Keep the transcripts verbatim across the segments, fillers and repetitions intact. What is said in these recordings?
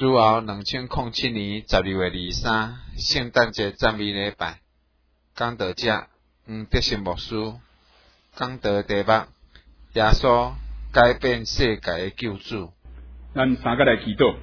主后两千零七年十二月二十三，圣诞节赞美礼拜，讲道者黄德兴牧师讲道题目：耶稣改变世界的救主。 咱三个来祈祷。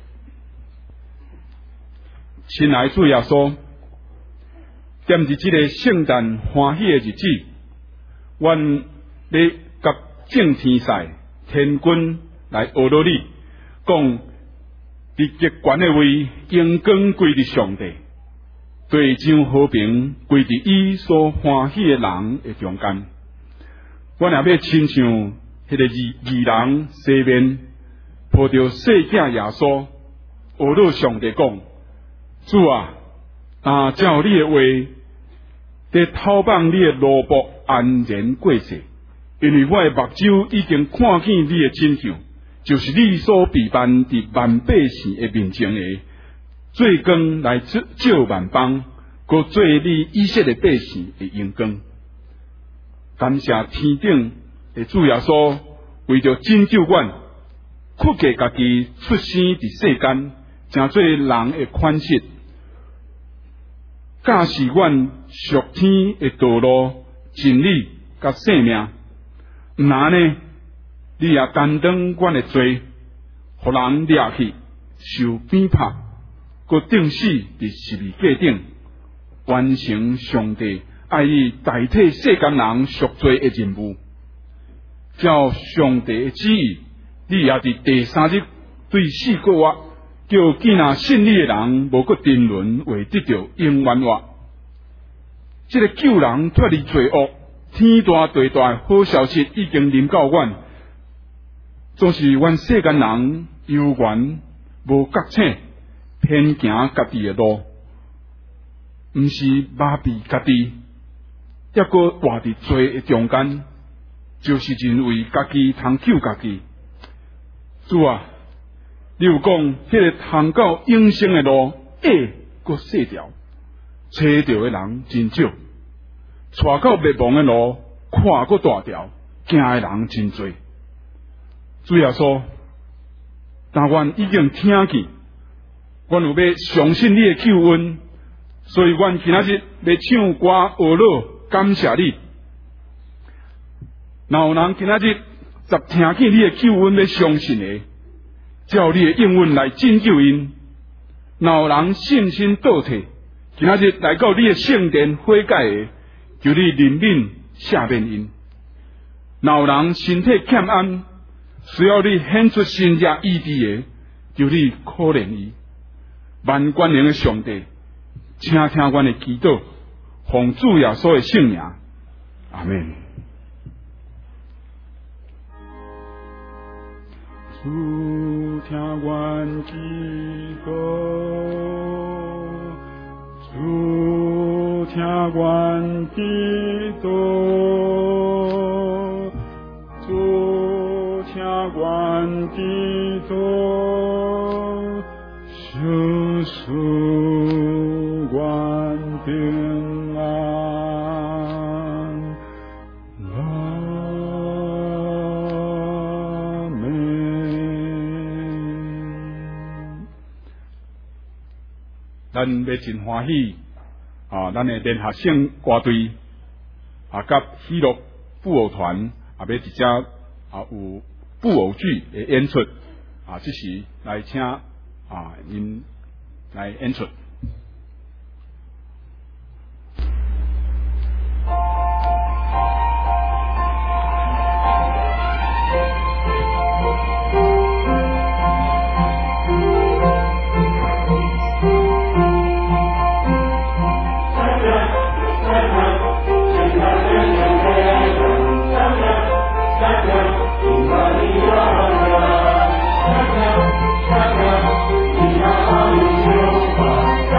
亲爱的主耶稣，踮伫这个圣诞欢喜的日子，阮要甲正天使天君来学到你，讲伫极悬的位，荣光归伫上帝，地上和平归伫伊所欢喜的人的中间。阮也要亲像迄个义义人西面，抱着细囝耶稣，学到上帝讲：主啊，啊照你的话，在透放你的奴仆安然过世，因为我的目睭已经看见你的真相，就是你所备办伫万百姓的面前的做光来照万邦，搁做你以色列百姓的阳光。感谢天顶的主耶稣，为着拯救阮，屈给家己出生伫世间，成做人的款式，教示阮属天的道路、真理甲生命。毋然呢，你也担当阮的罪，互人掠去，受鞭拍，搁钉死伫十字架顶，完成上帝爱以代替世间人赎罪的任务。照上帝的旨意，你也伫第三日对四个活，叫见那信你的人无搁沉沦，为得到永远活。这个救人脱离罪恶、天大地大的好消息已经临到阮，总是阮世间人幽怨无觉醒，偏行家己的路，毋是麻痹家己，抑搁活伫罪的中间，就是认为家己通救家己。主啊，你有讲，迄个通到永生的路，矮搁细条，找到的人真少；带到灭亡的路，看搁大条，行的人真多。主耶稣，但阮已经听见，阮有要相信你的救恩，所以阮今仔日要唱歌学乐，感谢你。若有人今仔日十听见你的救恩要相信的，照你的应允来拯救因；若有人信心倒退，今仔日来到你的圣殿悔改的，求你怜悯赦免因；若有人身体欠安，需要你显出神迹医治的，求你可怜伊。万冠灵的上帝，请听阮的祈祷，奉主耶稣的圣名，阿门。主听阮祈祷，主听阮祈祷，主听阮祈祷，救赎阮平安。阿门。咱要真欢喜啊！咱的联合性歌队啊，甲喜乐布偶团也要一只啊有布偶剧的演出啊，这时来请啊因来演出。 Thank you.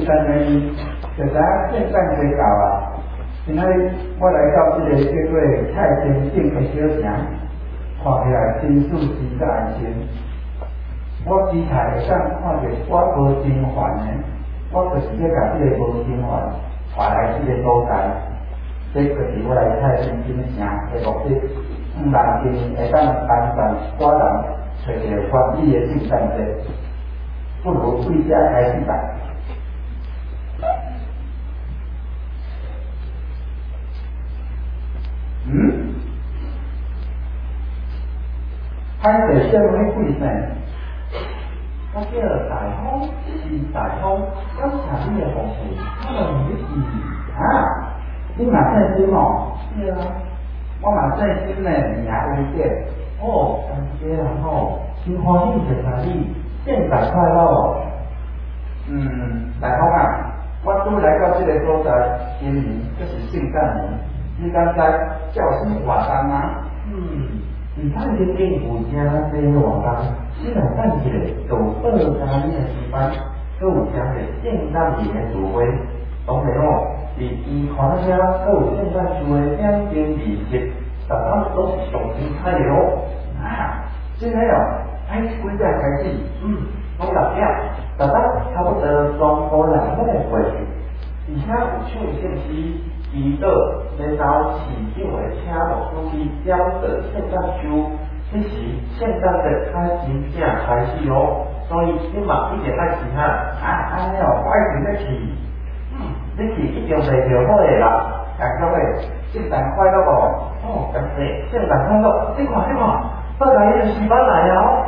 圣诞的呢，就知影圣诞节到啊。今仔日我来到这个叫做太平镇的小城，看起来真舒适甲安心。我期待会当看到我无真烦的，我就是要甲这个无真烦带来这个所在。这就是我来太平镇城的目的。让人民会当安全寡人找到欢喜的圣诞节，不如对家开始吧。嗯？歹势什么鬼呢？我叫大风，是大风，我请你的服务，我问你是啊？你嘛姓金哦？是啊。我嘛姓金呢，名有节。哦，感谢啊吼，真欢喜见到你，圣诞快乐哦。嗯，大风啊，我拄来到这个所在，今年就是圣诞年，你敢知叫什么活动吗？嗯，你看这边有家这个活动，你若等一下，就二加一的时班，佮有加个圣诞节的聚会，当然哦。伫医看遐，佮有圣诞树的两间仪式，逐项都是上精彩的哦。啊，真个哦，哎，几点开始？嗯，从六点，逐项差不多全部人拢会过去。而且有唱圣诗、祈祷，然后市长会请牧师去讲道圣诞树。这时圣诞节才真正开始哦，所以你嘛一定爱去哈。啊，安尼哦，我一定要去。你是一定袂着好个啦，大家伙圣诞快乐哦！哦，感谢圣诞快乐！你看，你看，再来一个诗班来哦。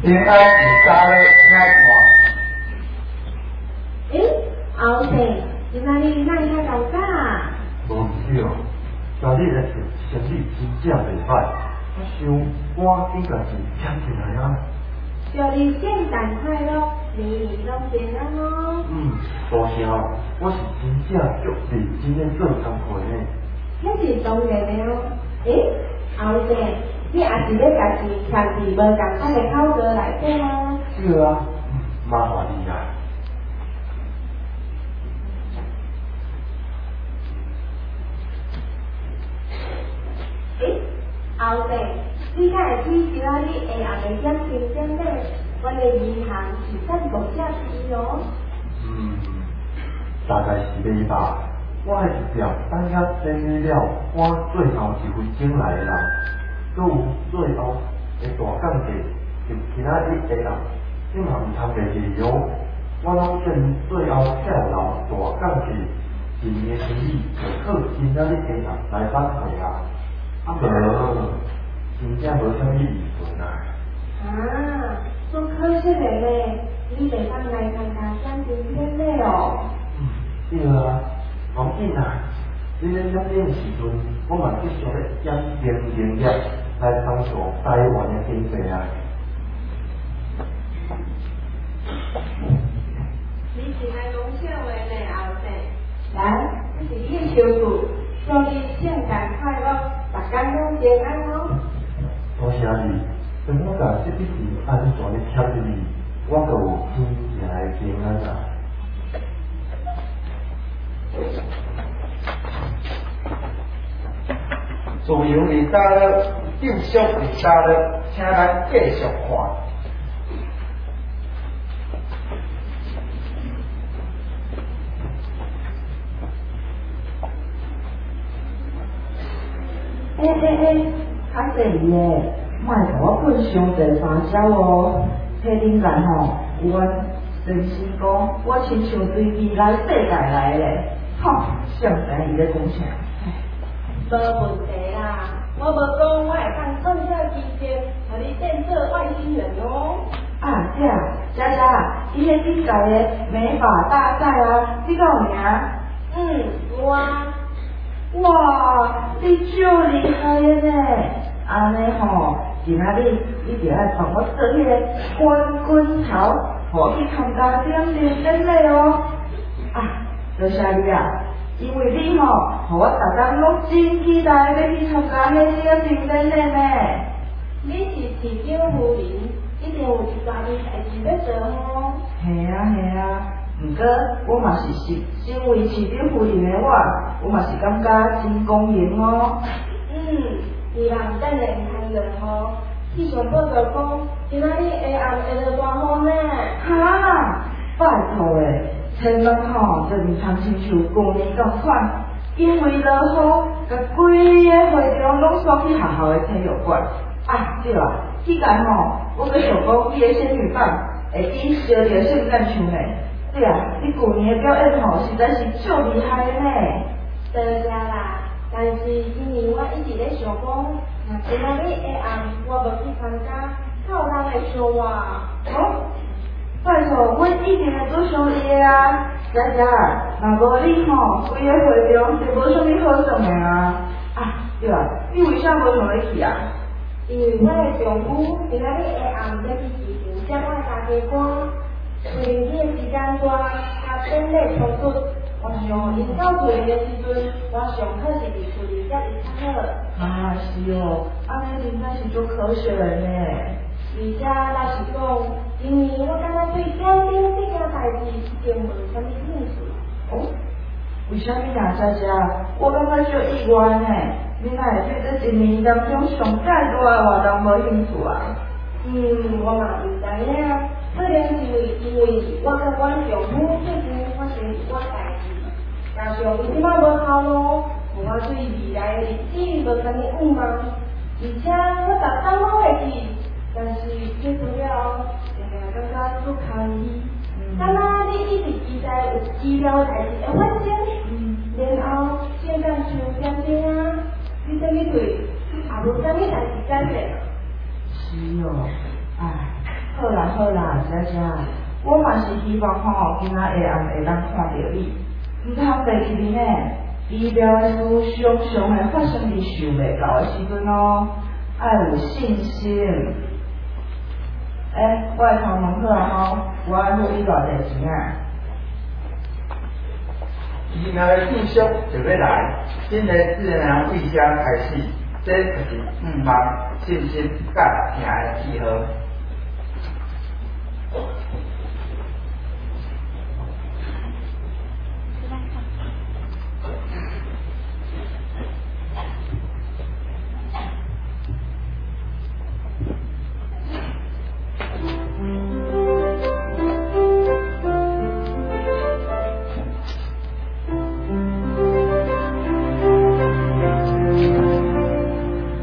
恋爱是啥咧？爱看。 诶，后生，今仔日哪会遐搞早？ 无少，今日咧生意真正袂歹，我想赶紧家己捡起来啊。 祝你圣诞快乐，年年拢平安哦。 嗯，多谢，我是真正足认真咧做工课呢。 那是当然的哦。诶，后生，你也是咧家己强伫无共款的口罩内底吗？ 是啊，麻烦你啊。 诶，后生，你敢会记得你下暗的点评点咧？阮的银行是赞助者之一哦。 嗯，大概是你吧。我的一条等下整理了，我最后一分钟来的人，搁有最后的大降价，就今仔日下暗，你嘛唔通袂记哦。我拢等最后跳楼大降价，今年生意就靠今仔日下暗来反馈啊。啊无，真正无啥物意思啊。 啊，足可惜的咧，你袂当来参加奖金典礼哦。 嗯，对啊。冇紧啊！你咧奖金的时阵，我嘛继续咧减轻营业，来帮助台湾的经济啊。 你是来讲笑话呢，后生？来，这是你的小句，祝你圣诞快乐，大家拢平安哦。 多谢你，等我把这笔钱安全的贴入去，我就有真正的平安啊。自由二搭了，救赎二搭了，请咱继续看。 诶诶诶，较济耶，莫甲我喷伤济花销哦。迄顶间吼，有阮先生讲，我亲像对未来世界来咧，吼，想知伊咧讲啥？ 无问题啦，我无讲我会当创下奇迹，互你变做外星人哦。 啊，姐，佳佳，伊迄顶届的美发大赛啊，你敢有赢？ 嗯，有啊。 哇，你足厉害的呢！安尼吼，今仔日你就要帮我做迄个冠军头，互我去参加点点典礼哦。啊，多谢你啊！因为你吼，互我逐工拢真期待要去参加迄个点典礼呢。 你是市长夫人，一定有一大件代志要做哦。 嘿啊嘿啊。毋过，我嘛是是身为市长夫人的我，我嘛是感觉真公平哦。 嗯，你人等下太热吼，气象报告讲，今仔日下暗会落大雨呢。 哈，拜托诶，千万吼，就毋通亲像旧年共款，因为落雨，甲规个会场拢刷去学校的体育馆。啊，对啦，迄届吼，我阁想讲伊的仙女棒会比烧着圣诞树呢。对啊，你旧年的表演吼实在是足厉害的呢。 多谢啦，但是因为我一直咧想讲，若今仔日下暗我无去参加，靠人会笑我。 哦，拜托，阮一定会做上伊的啊，佳佳，若无你吼，规个会场就无啥物好耍的啊。啊，对啊，你为啥无想要去啊？ 因为我的丈夫今仔日下暗要去市场接我大家歌。为了你的时间短，甲典礼冲突，我想因到厝的时阵，我上好是伫厝里才会较好。 啊，是哦，安尼真正是足可惜的呢。 而且老实讲，因为我感觉对点点这件代志已经无啥物兴趣。 哦，为啥物啊，佳佳？我感觉足意外呢。你哪会对这一年当中上介大的活动无兴趣啊？ 嗯，我嘛唔知影，可能是因为我甲阮丈夫最近发生一寡代志，加上伊即摆无效路，互我对未来的日子无啥物盼望。而且我逐工拢会记，但是结束了后，定定感觉足开心。敢若你一直期待有奇妙的代志会发生，然后圣诞树点点啊，你啥物对，也无啥物代志干嘞。 是哦，哎，好小姐，我嘛是希望吼，今仔下暗会当看到你，毋通袂记面呢。医疗的事常常会发生伫想袂到的时阵哦，爱有信心。诶，我来敲门好啊吼，我爱付你偌济钱啊？ 疫苗的继续就要来，新的智能卫生开始，这就是毋茫信心甲听的记号。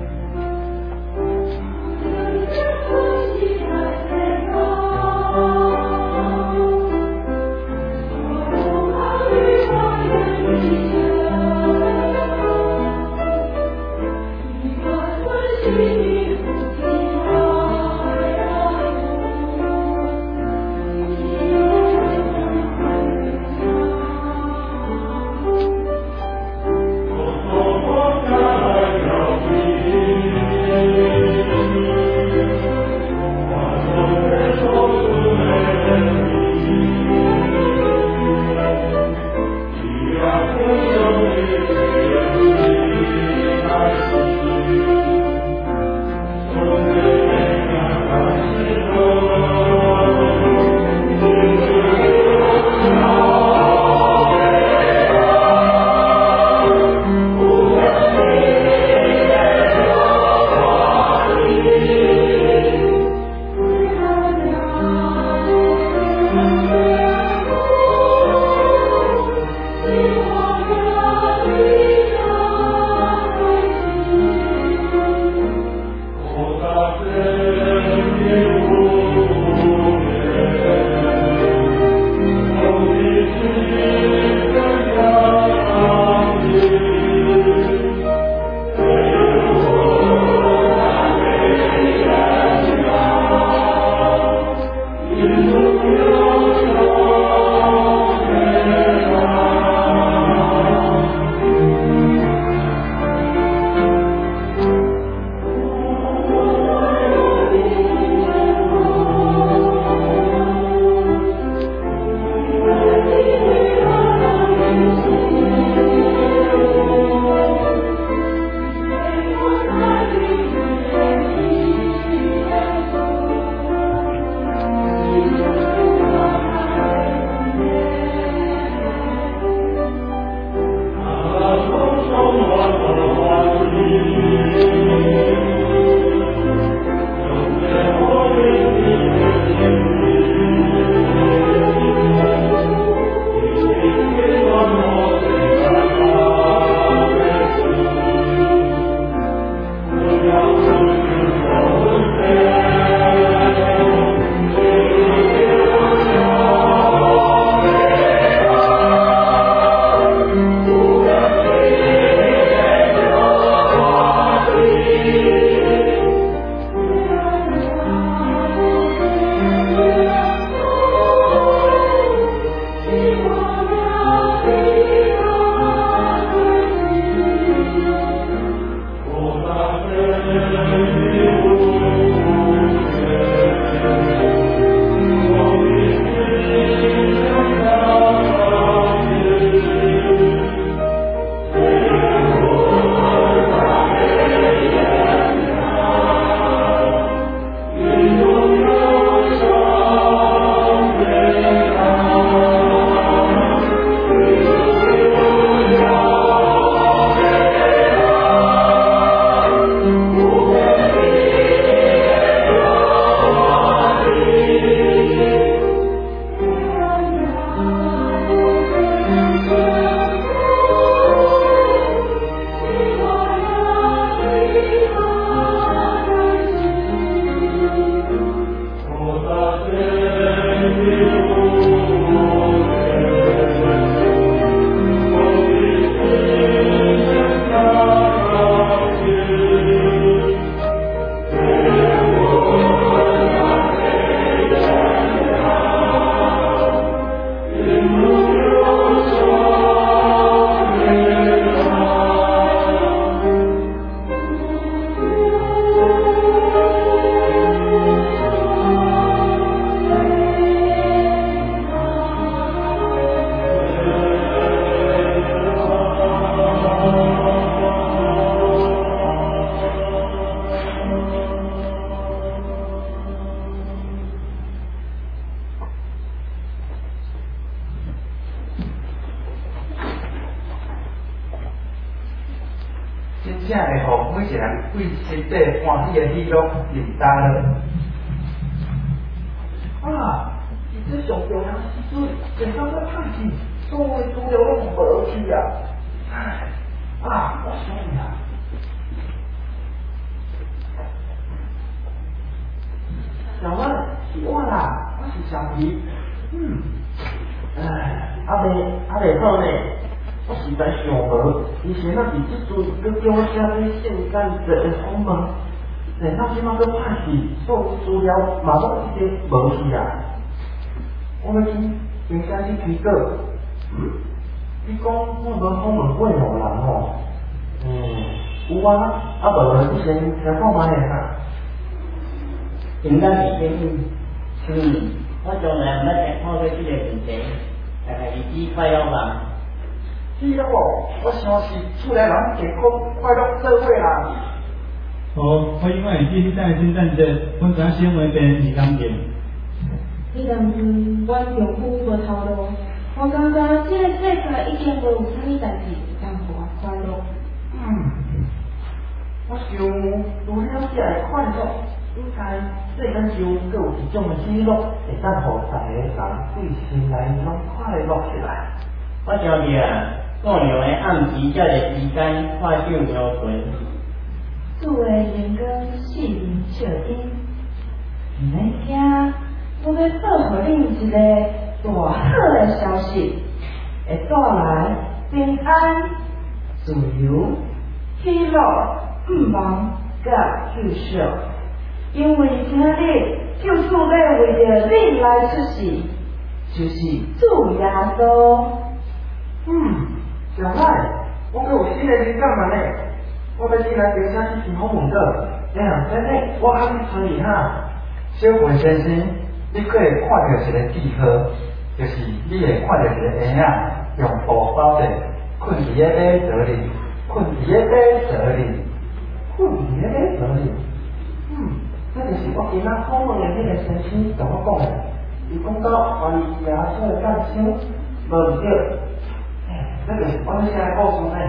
哦。 正会互每一人为身体欢喜的喜乐认担了。啊！伊这上重要时阵，健康个歹去，所有资料拢无去啊！唉，啊，我想你啊！小妹，是我啦，我是小皮。嗯，唉，阿袂阿袂好呢，我实在想无，以前那伫即阵，佮叫我写啲性感者的访问，然后即马佮歹去，所有资料嘛拢已经无去啊。我要去冰箱去批稿。嗯，你讲我无访问过两人吼？嗯，有啊，啊无你先听看卖下。 应该是建议，嗯，我将来毋捌再讨论这个问题，大概日子快乐吧。 是啊，我相信厝内人健康快乐做伙啦。 好，我因为今日在圣诞节，阮知影新闻边是感情。 迄阵时，阮丈夫无头路，我感觉这个世界已经无有啥物代志通互我快乐。 嗯，我想除了这个快乐。应该世间上阁有一种喜乐，会当互逐个人对心内拢快乐起来。 我想着啊，过年的暗时才个时间快手摇船。 主的人跟四面笑音，唔免惊，我要报互恁一个大好的消息，会带来平安、自由、喜乐、盼望甲救赎。因为今日救主要为着恁来出世，就是主耶稣。 嗯，小赖，我阁有新的灵感嘛呢？我要进来冰箱去听访问个，这样真的我喊你注意哈。小慧先生，你可会看到一个记号，就是你会看到一个婴仔用布包着，困伫个马槽里，困伫个马槽里，困伫个马槽里。嗯。这就是我今仔访问的迄个先生同我讲的，伊讲到怀疑耶稣的诞生无毋对，哎，这就是我要写的故事呢。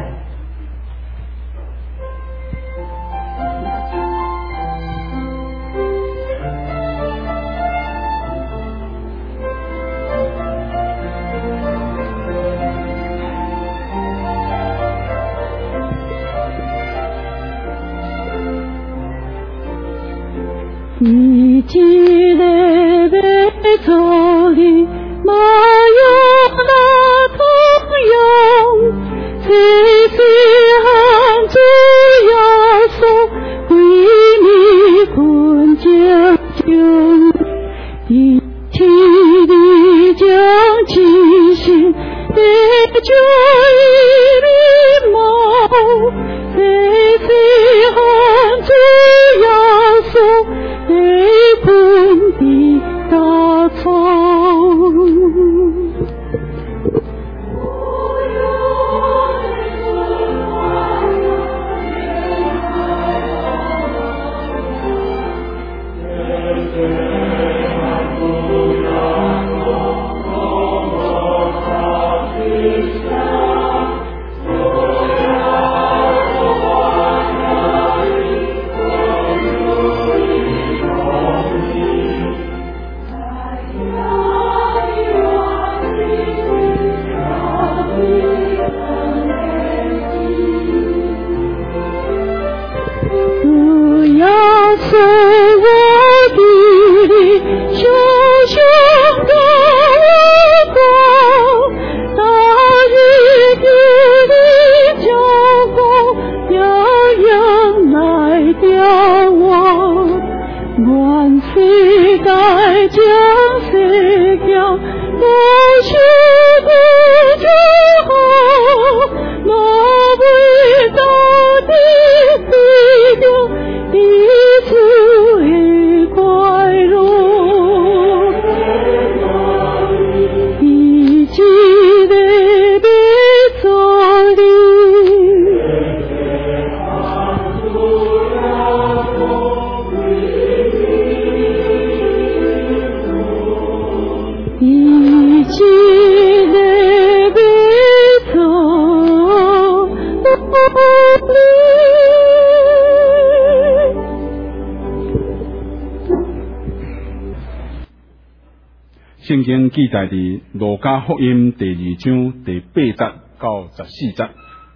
你记得被走里马有那同样，谁谁喊主耶稣归你困将将，你体力将清醒的救一毛，谁谁喊主耶稣被困的大草。一起来背走。 圣经记载伫路加福音第二章第八节到十四节。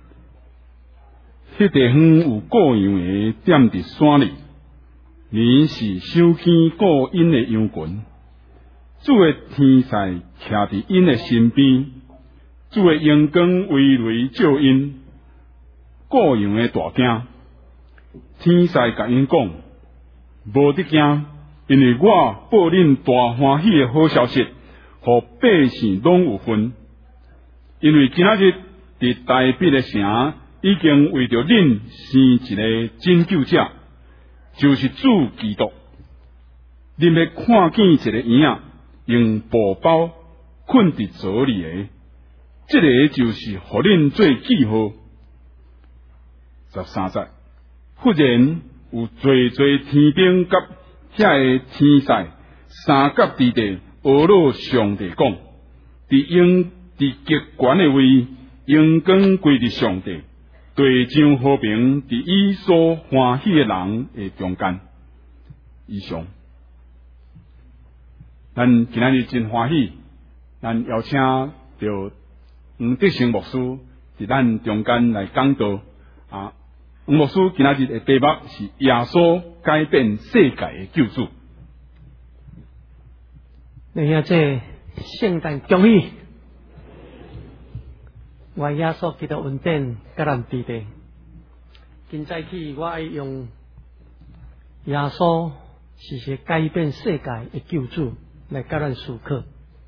迄地方有各样的踮伫山里，年是收见各因的羊群。主的天使徛伫因的身边，主的阳光微雷照因，各样的大惊。天使甲因讲：无得惊，因为我报恁大欢喜的好消息，互百姓拢有份。因为今仔日伫大必的城，已经为着恁生一个拯救者，就是主基督。恁要看见一个婴仔用布包困伫槽里的，这个就是互恁做记号。十三节，忽然有侪侪天兵甲遐个天使三甲伫地学老上帝讲，伫应伫极悬的位，阳光归伫上帝，地上和平伫伊所欢喜的人的中间。以上，咱今仔日真欢喜，咱邀请着黄德成牧师伫咱中间来讲道啊。黄牧师今仔日的题目是耶稣改变世界的救主。 你看这圣诞恭喜，我耶稣基督恩典甲咱伫地。今早起我爱用耶稣是些改变世界的救主来甲咱思考。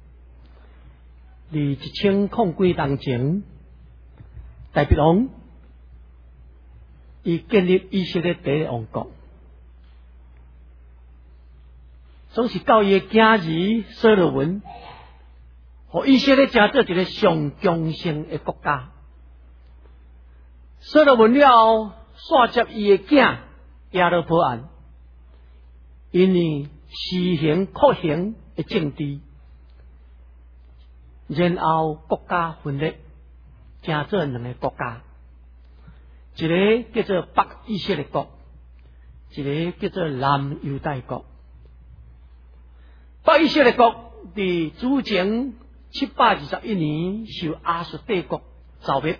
伫一千零几年前，大鼻王伊建立以色列第一个王国，总是到伊的囝儿所罗门，互以色列成做一个上强盛的国家。所罗门了后，煞接伊的囝亚罗波安，因为实行酷刑的政治，然后国家分裂，成做两个国家。一个叫做北以色列国，一个叫做南犹大国。北以色列国伫主前七百二十一年受亚述帝国消灭，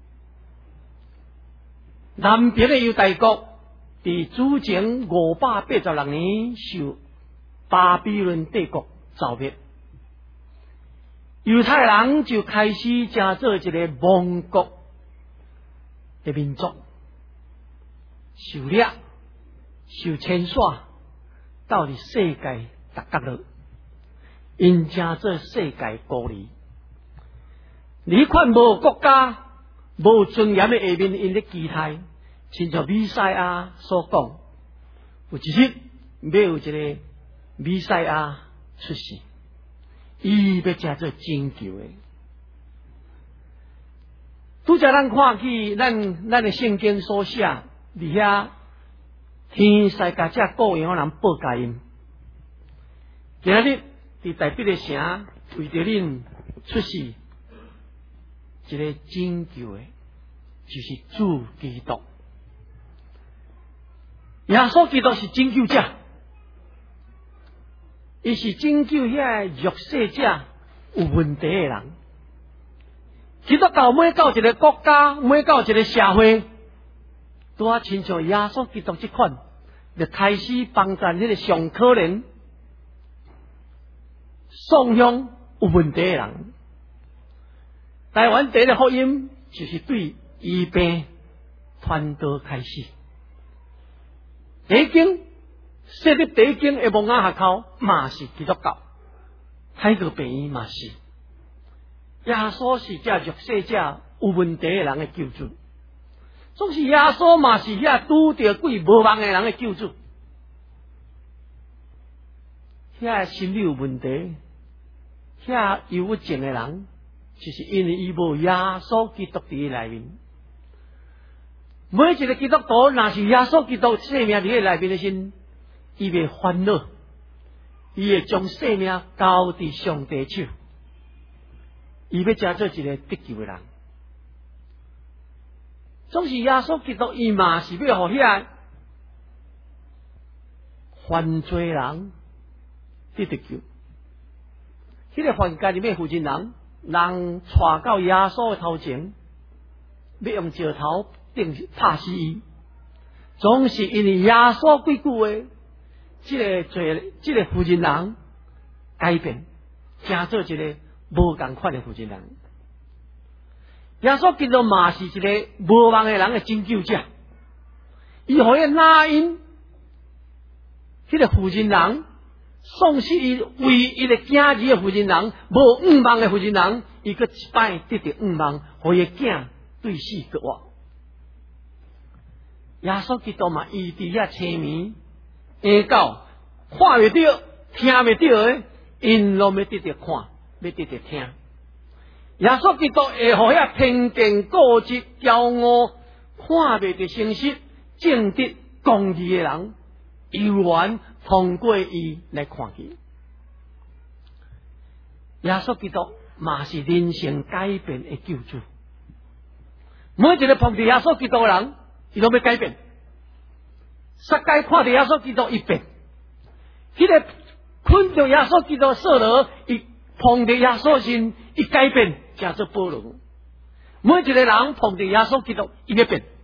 南边的犹大国伫主前五百八十六年受巴比伦帝国消灭。犹太人就开始成做一个亡国的民族，受掠、受牵耍，到伫世界逐角落，因成做世界孤儿。你看无国家、无尊严的下面，因咧期待，亲像弥赛亚所讲，有一日要有一个弥赛亚出世，伊要成做拯救的。拄则咱看去，咱咱的圣经所写，伫遐天使甲遮各样人报佳音。今日伫大必的城，为着恁出世一个拯救的，就是主基督。耶稣基督是拯救者，伊是拯救遐弱势者、有问题的人。基督教每到一个国家，每到一个社会，拄啊亲像耶稣基督这款，就开始帮助迄个上可怜、丧向有问题的人。台湾第一个福音就是对医病传道开始。第一经设立第一经的蒙雅学校嘛是基督教，海个病院嘛是。耶稣是这弱势者、有问题的人的救主，总是耶稣嘛是遐拄着鬼无望的人的救主。遐心理有问题、遐忧郁症的人，就是因为伊无耶稣基督伫伊内面。每一个基督徒，若是耶稣基督生命伫伊内面的时，伊袂烦恼，伊会将生命交伫上帝手。伊要成做一个得救的人，总是耶稣基督伊嘛是要互遐犯罪人得得救。 迄、那个凡间里面负责人，人带到耶稣的头前，要用石头钉拍死伊，总是因为耶稣几句话，即、这个罪，即、这个负责人改变，成做一个无共款的负责人。耶稣基督嘛是一个无望的人的拯救者，伊互伊拉因，迄、那个负责人。丧失伊唯一的囝儿的负责人，无五望的负责人，伊个一摆得到五望，互伊囝对死绝活。耶稣基督嘛，伊伫遐青眠，下到看袂到、听袂到的，因拢要得到看，要得到听。耶稣基督会互遐偏见、固执、骄傲、看袂到诚实、正直、公义的人，悠然通过伊来看见。耶稣基督嘛是人生改变的救主。每一个碰到耶稣基督的人，伊都要改变。撒该看到耶稣基督，伊变；迄、那个困着耶稣基督的扫罗，伊碰到耶稣时，伊改变，叫做保罗。每一个人碰到耶稣基督，伊要变。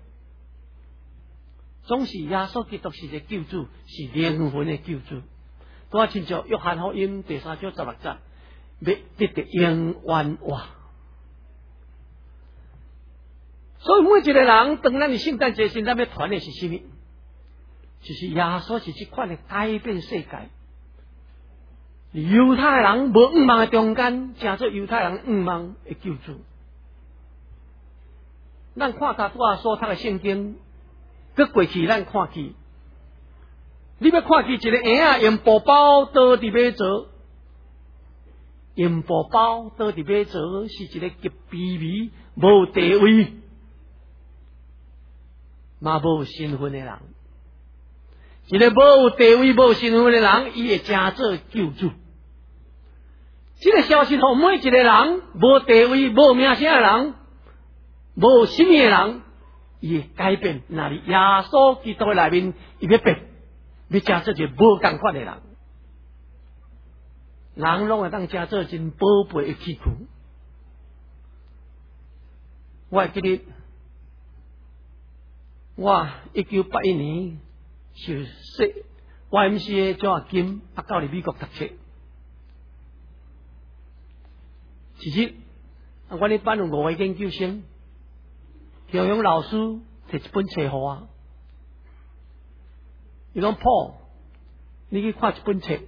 总是耶稣基督是一个救主，是灵魂的救主。都亲像约翰福音第三章十六节，要得到永远活。所以每一个人，当咱的圣诞节时，咱要传的是什么？就是耶稣是这款的改变世界。犹太人无五望的中间，成做犹太人五望的救主。咱看他拄啊所读的圣经。搁过去，咱看去，你要看去一个婴仔用布包倒伫马槽，用布包倒伫马槽是一个极卑微、无地位、嘛无身份的人。一个无有地位、无身份的人，伊会成做救主。这个消息互每一个人，无地位、无名声的人，无什么的人。伊会改变，那里耶稣基督的内面，伊要变，要成做一个无共款的人。人拢会当成做真宝贝的器具。我记得，我一九八一年就说 Y M C A 奖学金，啊，到嚟美国读册。其实，我哋班有五个研究生。教养老师摕一本册互我，伊讲Paul，你去看一本册，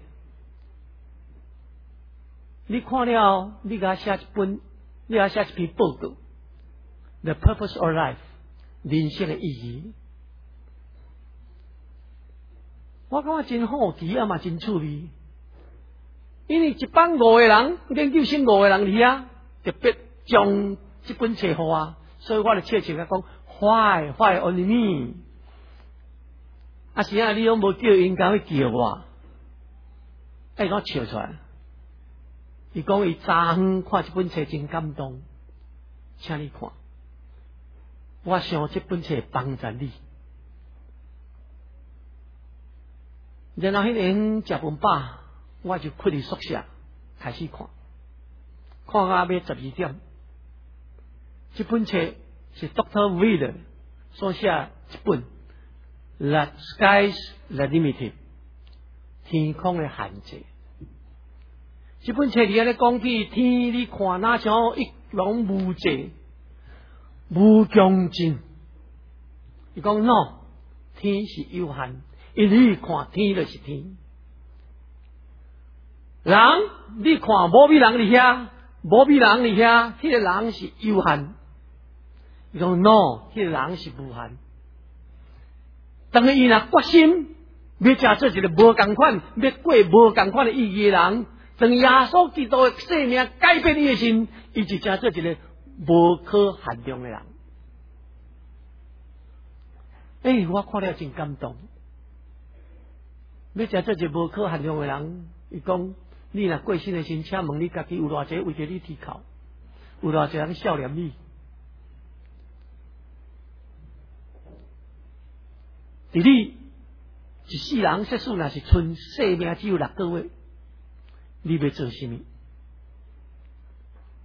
你看了，你给他写一本，你给他写一篇报告 ，The Purpose of Life， 人生的意义。我感觉真好奇啊嘛，真趣味，因为一班五个人，研究生五个人里啊，特别将这本册互我。所以我就切切甲讲 ，Why Why only me？ 啊是啊，你拢无叫因，敢会叫我？哎，我笑出来。伊讲伊昨昏看这本册真感动，请你看。我想这本册帮助你。然后迄年食饭饱，我就困伫宿舍开始看，看到尾十二点。这本册是 Doctor Wheeler 所写一本《The Sky's the Limit》，天空的限制。这本册里安尼讲起天，你看哪像一龙无际、无穷尽。伊讲 no， 天是有限，因你看天就是天。人你看无比人伫遐，无比人伫遐，迄、那个人是有限。伊讲 no， 迄个人是无限。当伊若决心要成做一个无共款、要过无共款的意义的人，当耶稣基督的生命改变伊的心，伊就成做一个无可限量的人。诶、欸，我看了真感动。要成做一个无可限量的人，伊讲你若过身的时，请问你家己有偌济为着你贴靠，有偌济人笑脸你。伫你一世人，说数若是剩生命只有六个月，你要做什么？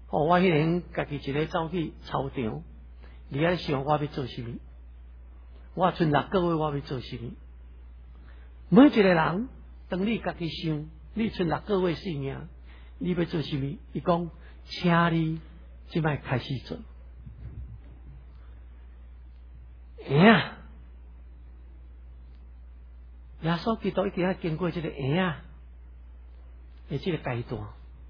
哦，我迄年家己一个走去操场，你喺想我要做什么？我剩六个月我要做什么？每一个人，当你家己想，你剩六个月性命，你要做什么？伊讲，请你即摆开始做。会啊！耶稣基督已经经过这个会啊的这个阶段。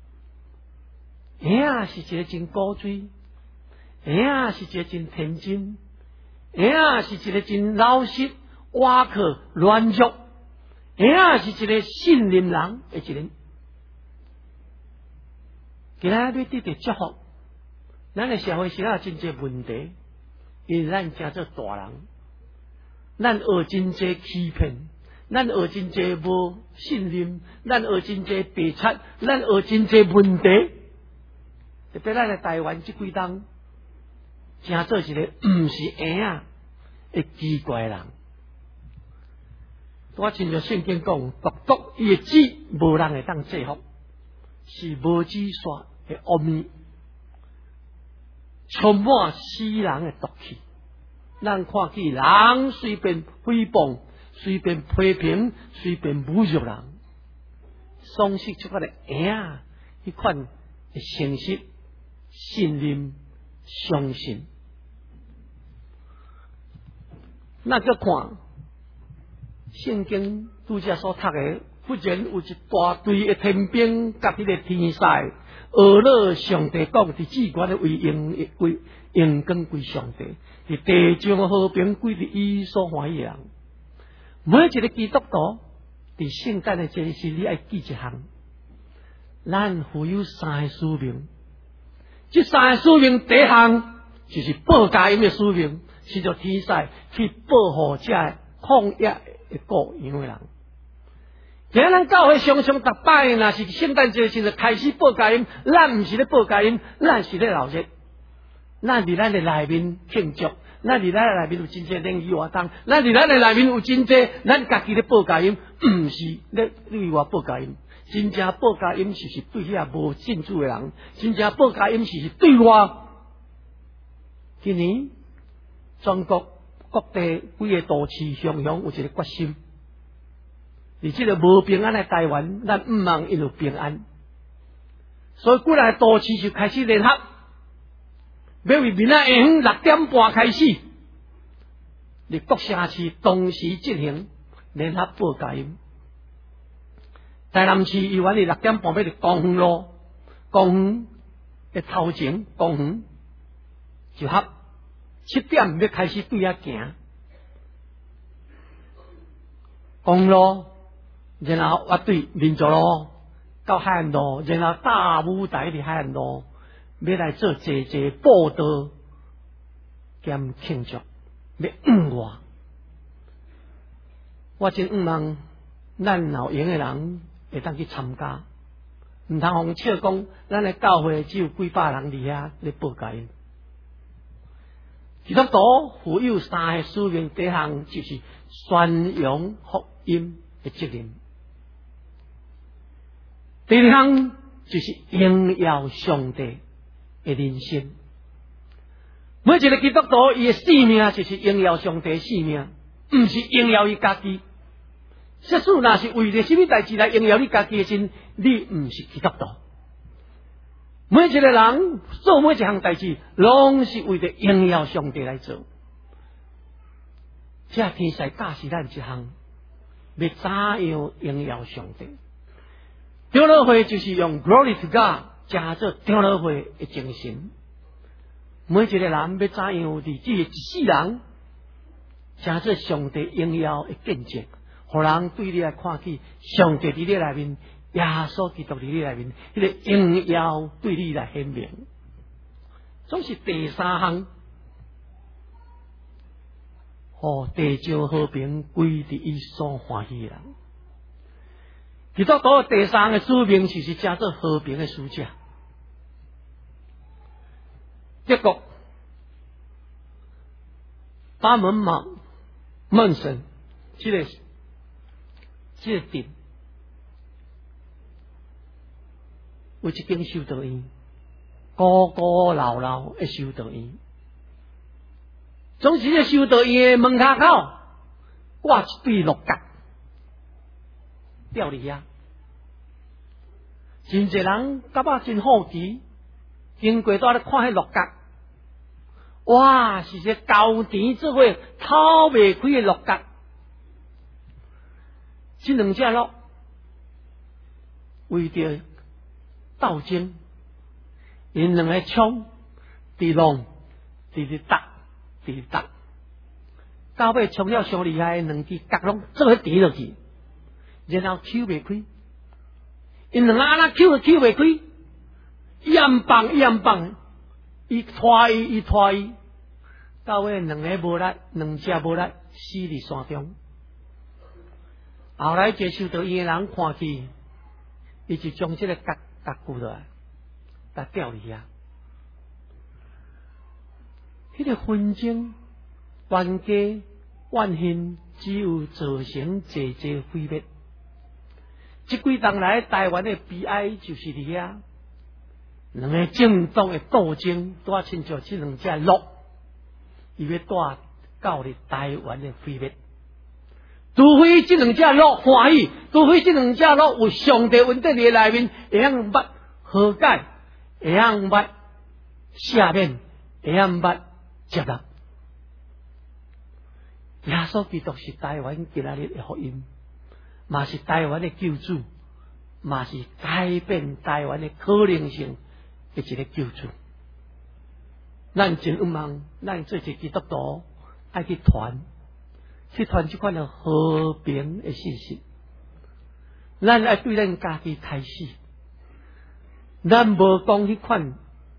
会啊是一个真古锥，会啊是一个真天真，会啊是一个真老实、瓦克、软弱，会啊是一个信任人的一个人。今仔日得到祝福，咱的社会实在真侪问题，因为咱真做大人，咱学真侪欺骗，咱学真侪无信任，咱学真侪白贼，咱学真侪问题。特别咱的台湾这几当，真做一个唔是婴仔的奇怪人。我亲像圣经讲，独独伊的子无人会当制服，是无子煞的恶秘，充满死人的毒气。咱看见人随便诽谤，随便批评，随便侮辱人，丧失出个的婴仔迄款的诚实。信任、相信，那个看圣经拄则所读的，忽然有一大堆的天兵甲迄个天使，俄勒上帝讲伫至高的为应为应光归上帝，伫地上和平归伫伊所欢喜的人。每一个基督徒伫圣诞的这日，你爱记一项，咱负有三个使命。这三个使命，第一项就是报佳音的使命，是着天使去保护这抗疫的各样的人。今日咱教会常常逐摆，若是圣诞节时就开始报佳音，咱毋是咧报佳音，咱是咧闹热。咱伫咱的内面庆祝，咱伫咱的内面有真济灵异活动，咱伫咱的内面有真济咱家己咧报佳音，毋是咧对外报佳音。真正报佳音是是对遐无信主的人，真正报佳音是是对我。今年全国各地几个都市乡乡有一个决心，而这个无平安的台湾，咱毋望因有平安，所以几个都市就开始联合，要为明仔下午六点半开始，伫各城市同时进行联合报佳音。台南市医院伫六点半要伫公园路，公园的头前公园就合七点要开始对遐行，公园路，然后我对民族路到海岸路，然后大舞台伫海岸路，要来做济济报道兼庆祝，要응我，我真毋望咱有闲的人。会当去参加，毋通互笑讲，咱的教会只有几百人伫遐咧报佳音。基督徒负有三个使命，第一项就是宣扬福音的责任；第二项就是荣耀上帝的人生。每一个基督徒伊的使命就是荣耀上帝的使命，毋是荣耀伊家己。即使若是为着什么代志来荣耀你家己的心，你毋是基督徒。每一个人做每一项代志，拢是为着荣耀上帝来做。这天使教示咱一项，要怎样荣耀上帝？长老会就是用 Glory to God 加做长老会的精神。每一个人要怎样伫这一世人加做上帝荣耀的见证？互人对你来看起，上帝伫你内面，耶稣基督伫你内面，迄个荣耀对你来显明。总是第三项，哦，地上和平归伫伊所欢喜的人。基督徒第三个使命就是加做和平的使者。德国巴门马曼森，这个。这个店有一间修道院， 高高老老的修道院。总是这修道院的门口口挂一对鹿角，吊伫遐。真侪人感觉真好奇，经过都咧看迄鹿角，哇，是只高甜做伙透未开的鹿角。这两只鹿为着斗争，因两个冲伫弄，伫伫打，伫伫打，到尾冲了上厉害，两支角拢做伙跌落去，然后抽未开。因两个安那抽都抽未开，严棒严棒，伊拖伊伊拖伊，到尾两个无力，两只无力，死伫山中。后来接受到伊个人看去，伊就将这个角角举落来，甲吊伫遐。迄、那个纷争、冤家、怨恨，只有造成济济毁灭。这几当来台湾的悲哀就是伫遐，两个政党的斗争，带亲像这两只鹿，伊要带到入台湾的毁灭。除非这两只鹿欢喜，除非这两只鹿有上帝稳定伫内面，会晓捌和解，会晓捌赦免，会晓捌接纳。耶稣基督是台湾今仔日的福音。嘛是台湾的救主，嘛是改变台湾的可能性的一个救主。咱真希望，咱做一个基督徒，爱去传，去传这款的和平的信息。咱爱对咱家己开始，咱无讲迄款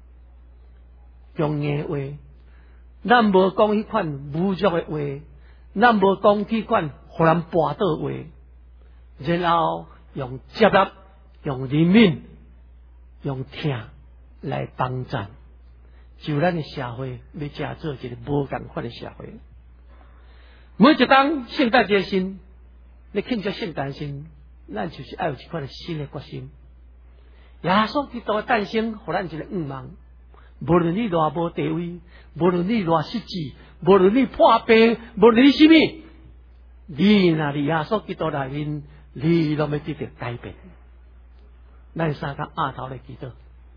强硬话，咱无讲迄款侮辱的话，咱无讲迄款互人跋倒话。然后用接纳、用怜悯、用听来帮助，就咱的社会要加做一个无共款的社会。每一当圣诞节新，你庆祝圣诞新，咱就是要有一款的新的决心。耶稣基督的诞生，互咱一个愿望。无论你偌无地位，无论你偌失志，无论你破病，无论你什么，你若伫耶稣基督内面。你都要得到改变。咱三个阿头来祈祷，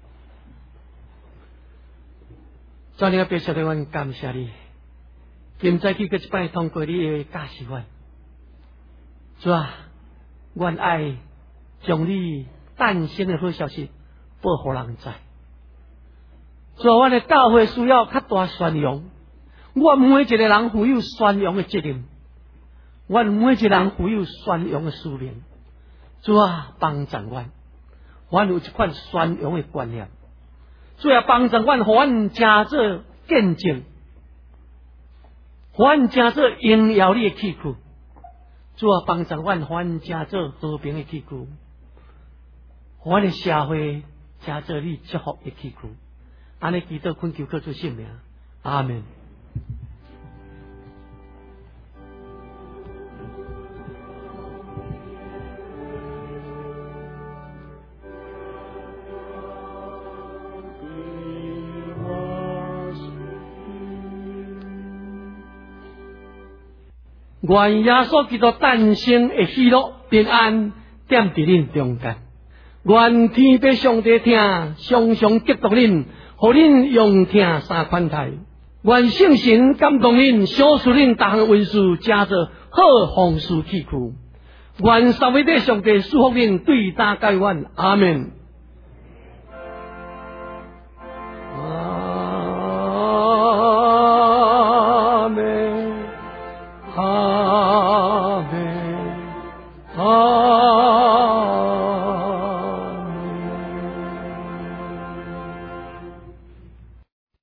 主你别说的，阮感谢你。今早起个一摆通过你的教示阮，主啊，阮爱将你诞生的好消息报互人知。主啊，阮的教会需要较大宣扬，我每一个人负有宣扬的责任。阮每一个人负有宣扬的使命，主啊，帮助阮，阮有一款宣扬的观念，主啊，帮助阮，互阮真做见证，互阮真做荣耀你的器具，主啊，帮助阮，互阮真做和平的器具，互阮的社会真做你祝福的器具。安尼祈祷恳求靠主圣名，阿门。愿耶稣基督诞生的喜乐平安点伫恁中间，愿天父上帝听，常常激动恁，互恁用听三款台。愿圣神感动恁，小使恁逐项运事加做好方事器具。愿三位的上帝祝福恁，对大解阮，阿门。